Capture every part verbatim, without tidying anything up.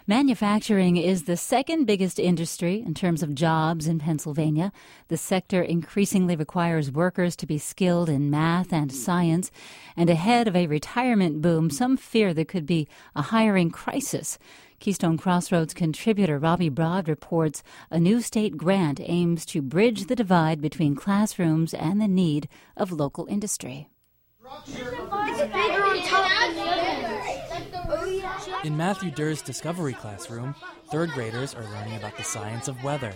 Manufacturing is the second biggest industry in terms of jobs in Pennsylvania. The sector increasingly requires workers to be skilled in math and science. And ahead of a retirement boom, some fear there could be a hiring crisis. Keystone Crossroads contributor Robbie Broad reports a new state grant aims to bridge the divide between classrooms and the need of local industry. In Matthew Durr's Discovery Classroom, third graders are learning about the science of weather.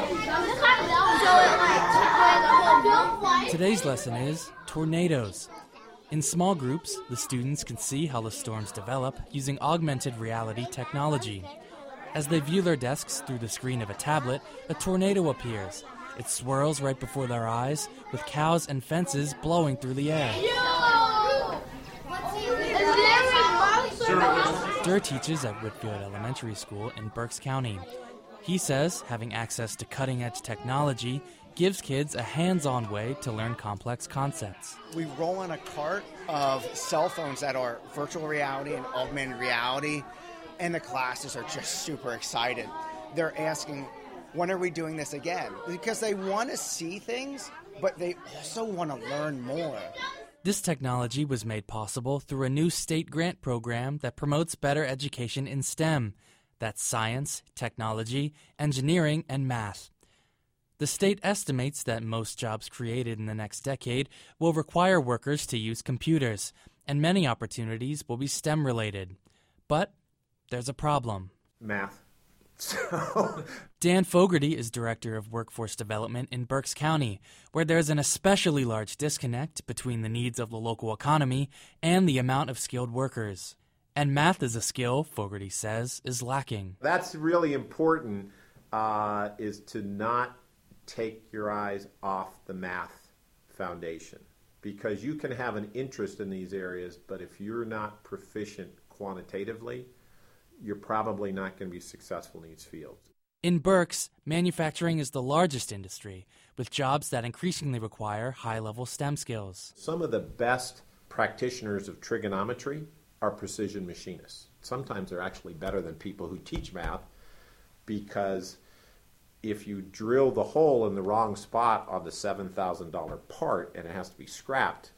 Today's lesson is tornadoes. In small groups, the students can see how the storms develop using augmented reality technology. As they view their desks through the screen of a tablet, a tornado appears. It swirls right before their eyes, with cows and fences blowing through the air. Durr teaches at Whitfield Elementary School in Berks County. He says having access to cutting-edge technology gives kids a hands-on way to learn complex concepts. We roll on a cart of cell phones that are virtual reality and augmented reality, and the classes are just super excited. They're asking, when are we doing this again? Because they want to see things, but they also want to learn more. This technology was made possible through a new state grant program that promotes better education in STEM. That's science, technology, engineering, and math. The state estimates that most jobs created in the next decade will require workers to use computers, and many opportunities will be STEM-related. But there's a problem. Math. So Dan Fogarty is Director of Workforce Development in Berks County, where there's an especially large disconnect between the needs of the local economy and the amount of skilled workers. And math is a skill, Fogarty says, is lacking. That's really important, uh, is to not take your eyes off the math foundation. Because you can have an interest in these areas, but if you're not proficient quantitatively, you're probably not going to be successful in these fields. In Berks, manufacturing is the largest industry, with jobs that increasingly require high-level STEM skills. Some of the best practitioners of trigonometry are precision machinists. Sometimes they're actually better than people who teach math, because if you drill the hole in the wrong spot on the seven thousand dollars part and it has to be scrapped,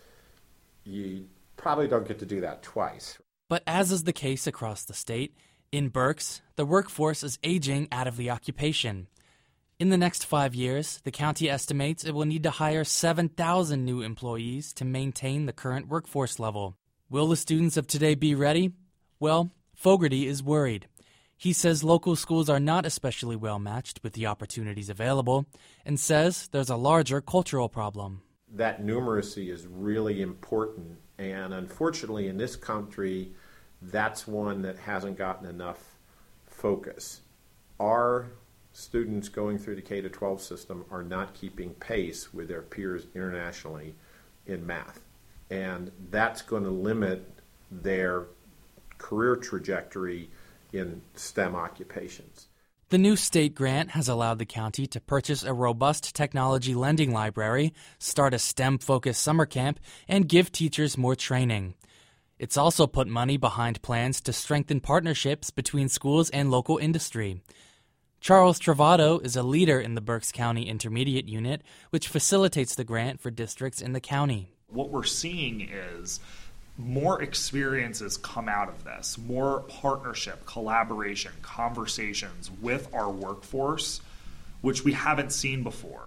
you probably don't get to do that twice. But as is the case across the state, in Berks, the workforce is aging out of the occupation. In the next five years, the county estimates it will need to hire seven thousand new employees to maintain the current workforce level. Will the students of today be ready? Well, Fogarty is worried. He says local schools are not especially well matched with the opportunities available, and says there's a larger cultural problem. That numeracy is really important, and unfortunately in this country, that's one that hasn't gotten enough focus. Our students going through the K through twelve system are not keeping pace with their peers internationally in math, and that's going to limit their career trajectory in STEM occupations. The new state grant has allowed the county to purchase a robust technology lending library, start a STEM-focused summer camp, and give teachers more training. It's also put money behind plans to strengthen partnerships between schools and local industry. Charles Travado is a leader in the Berks County Intermediate Unit, which facilitates the grant for districts in the county. What we're seeing is more experiences come out of this, more partnership, collaboration, conversations with our workforce, which we haven't seen before.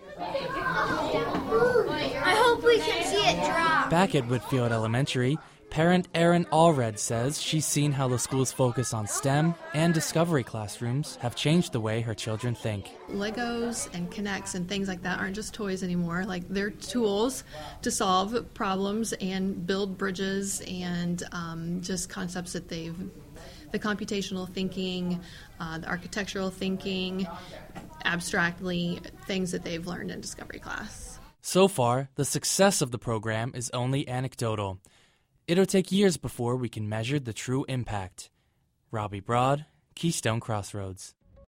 I hope we can see it drop. Back at Whitfield Elementary, parent Erin Allred says she's seen how the school's focus on STEM and Discovery classrooms have changed the way her children think. Legos and Connects and things like that aren't just toys anymore. Like, they're tools to solve problems and build bridges, and um, just concepts that they've, the computational thinking, uh, the architectural thinking, abstractly, things that they've learned in Discovery class. So far, the success of the program is only anecdotal. It'll take years before we can measure the true impact. Robbie Broad, Keystone Crossroads.